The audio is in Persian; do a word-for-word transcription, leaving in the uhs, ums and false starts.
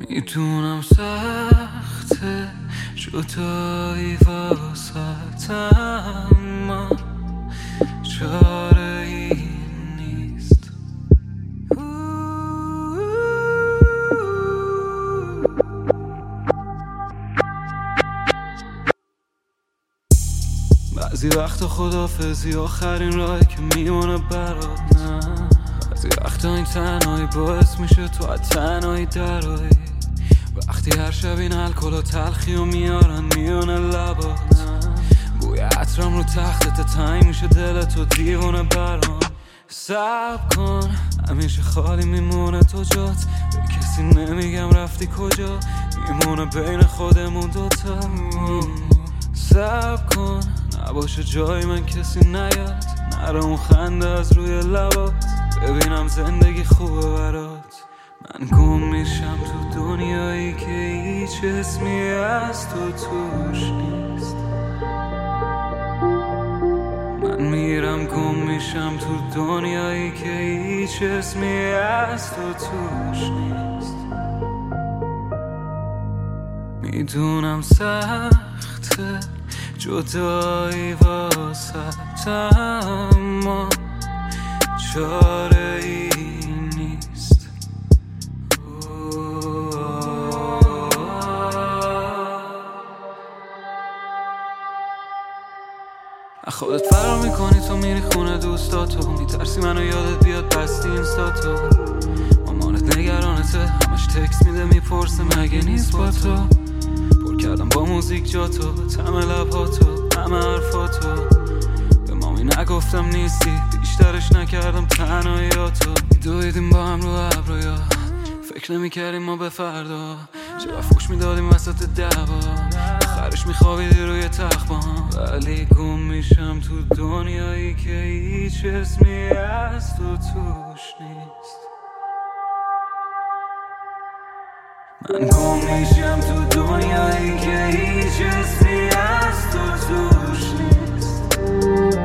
میدونم سخته جدایی واسه اما چاره ای نیست. بعضی وقت خدافزی آخرین راهی که میمونه برات، نه بعضی وقتا این تنهایی باعث میشه تو از تنهایی درایی. وقتی هر شب این الکل و تلخی و میارن میونه لبات، بوی عطرم رو تختت تنگ میشه دلت و دیوونه برام. صبر کن همیشه خالی میمونه تو جات، به کسی نمیگم رفتی کجا، میمونه بین خودمون دوتا. صبر کن نباشه جای من کسی نیاد، نره اون خنده از روی لبات، ببینم زندگی خوبه برات. من گم میشم تو دنیایی که هیچ اسمی از تو توش نیست. من میرم گم میشم تو دنیایی که هیچ اسمی از تو توش نیست. میدونم سخته جدایی واسه اما چاره ای نیست. خودت فرار میکنی تو میری خونه دوستاتو، میترسی منو یادت بیاد بستی اینستاتو. مامانت نگرانته همش تکس میده میپرسه مگه نیست با تو. پر کردم با موزیک جاتو، تم لباتو، همه حرفاتو. به مامی نگفتم نیستی بیشترش نکردم تنهاییاتو. میدویدیم با هم رو ابرویا، فکر نمیکردیم ما به فردا، چرا فوش میدادیم وسط دعوا، آخرش میخوابیدی روی تخت با هم. ولی گم میشم تو دنیایی که هیچ اسمی از تو توش نیست. من گم میشم تو دنیایی که هیچ اسمی از تو توش نیست.